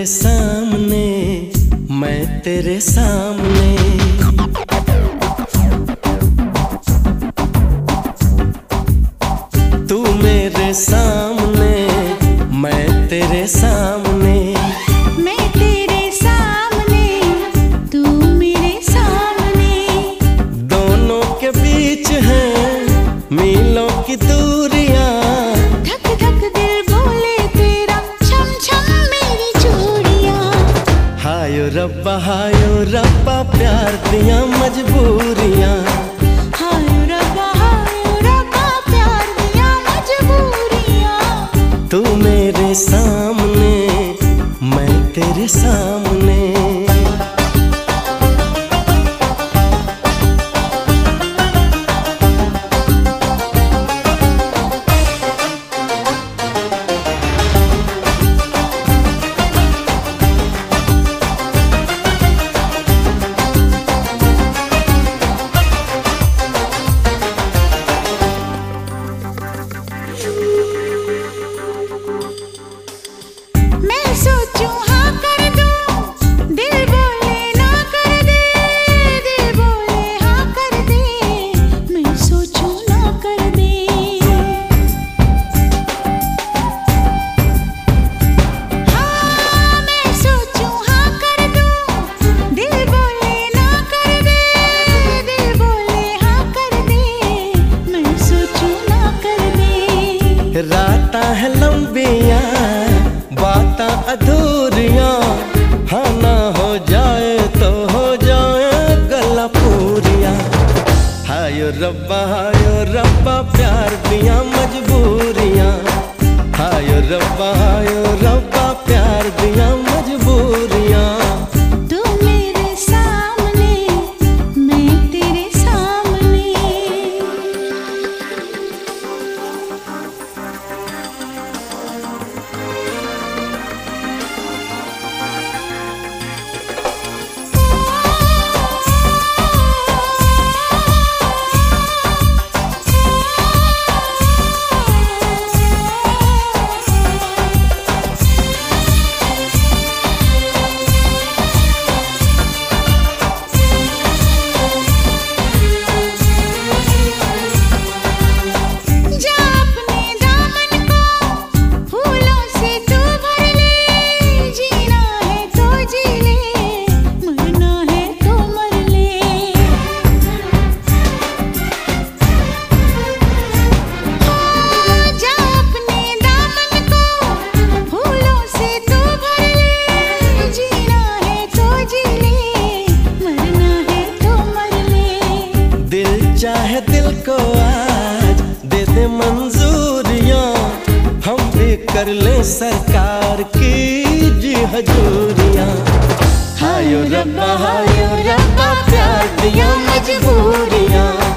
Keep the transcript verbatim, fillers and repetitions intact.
सामने, मैं तेरे सामने। तू मेरे सामने, मैं तेरे सामने। मैं तेरे सामने, तू मेरे सामने। दोनों के बीच है मीलों की दूरियां। धक धक दिल बोले तेरा, छम छम मेरी चूड़ियां। हायो रब्बा हायो रब्बा, प्यार दिया मजबूरियां। हायो रब्बा हायो रब्बा, प्यार दिया मजबूरियां। तू मेरे सामने, मैं तेरे सामने। मैं सोचूं हाँ कर दूं, दिल बोले ना कर दे। दिल बोले हाँ कर दे, मैं सोचूं ना कर दे। हाँ मैं सोचूं हाँ कर दूं, दिल बोले ना कर दे। दिल बोले हाँ कर दे, मैं सोचूं ना कर दे। रातां है लंबियां, बातां अधूरियां। हाँ ना हो जाए तो हो जाए गल्लां पूरियां। हायो रब्बा हायो रब्बा, प्यार दियां मजबूरियां। हायो रब्बा हायो रब्बा, प्यार दियां मजबूरियां। तू मेरे सामने, मैं तेरे सामने। जा अपने दामन को फूलों से तू भर ले। जीना है तो जी ले, मरना है तो मर ले। जा अपने दामन को फूलों से तू भर ले। जीना है तो जी ले, मरना है तो मर ले। दिल चाहे दिल को आज दे दे मंजूरियां। हम भी कर ले सरकार की जी हजूरियां। हायो रब्बा हायो रब्बा, प्यार दिया मजबूरियां।